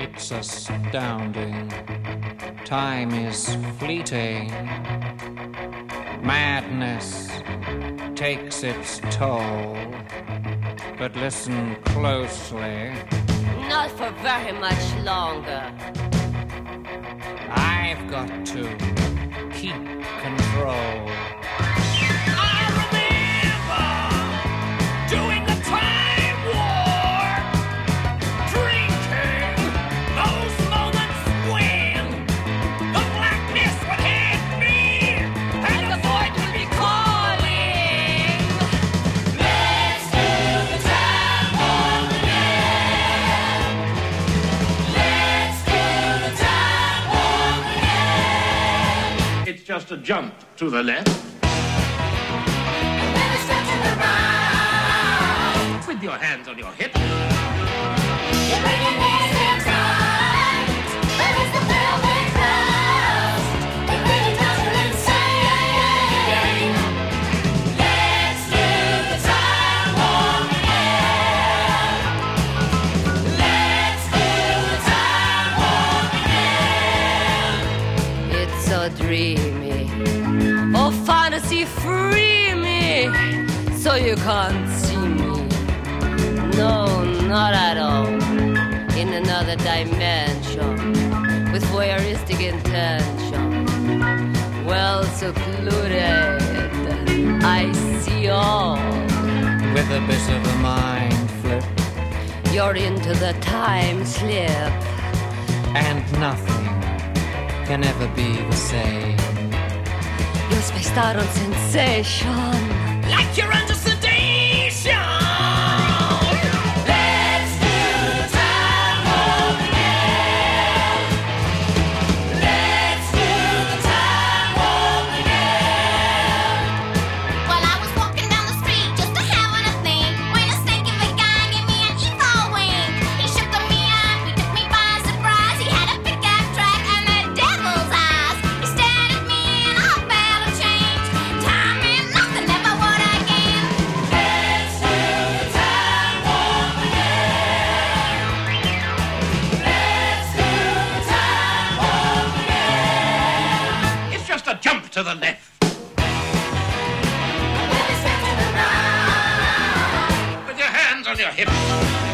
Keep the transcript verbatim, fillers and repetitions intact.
It's astounding. Time is fleeting. Madness takes its toll. But listen closely. Not for very much longer. I've got to keep control. I remember doing the time war, drinking those moments when the blackness would hit me and the void would be calling. Let's do the time warp again. Let's do the time warp again. It's just a jump to the left. With your hands on your hips. You're bringing these hands tight. There is the velvet crust. It really does feel insane. Let's do the time warp again. Let's do the time warp again. It's so dreamy. Oh, fantasy, free me. So you can't see me. No, not at all. In another dimension, with voyeuristic intention, well secluded, I see all. With a bit of a mind flip. You're into the time slip. And nothing can ever be the same. You're spaced out on sensation. Like you're under sedation. Let's do the time warp again. Let's do the time warp again. Well, I was walking down the street just to having a thing when a stinky big guy gave me an evil wink. He shook me up, he took me by surprise. He had a pickup truck and the devil's eyes. He stared at me and I felt a change. Time and nothing ever would again. Let's do the time warp again. Let's do the time warp again. It's just a jump to the left. With a step to the right. With your hands on your hips.